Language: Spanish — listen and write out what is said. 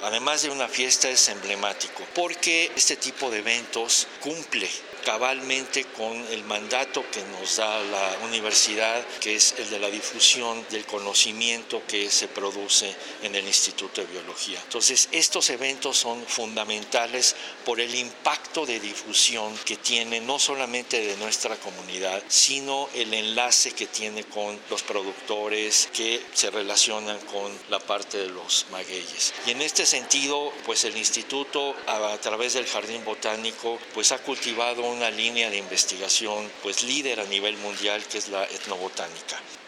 además de una fiesta, es emblemático, porque este tipo de eventos cumple cabalmente con el mandato que nos da la universidad, que es el de la difusión del conocimiento que se produce en el Instituto de Biología. Entonces, estos eventos son fundamentales por el impacto de difusión que tiene no solamente de nuestra comunidad, sino el enlace que tiene con los productores que se relacionan con la parte de los magueyes. Y en este sentido, pues el instituto, a través del Jardín Botánico, pues ha cultivado una línea de investigación pues líder a nivel mundial, que es la etnobotánica.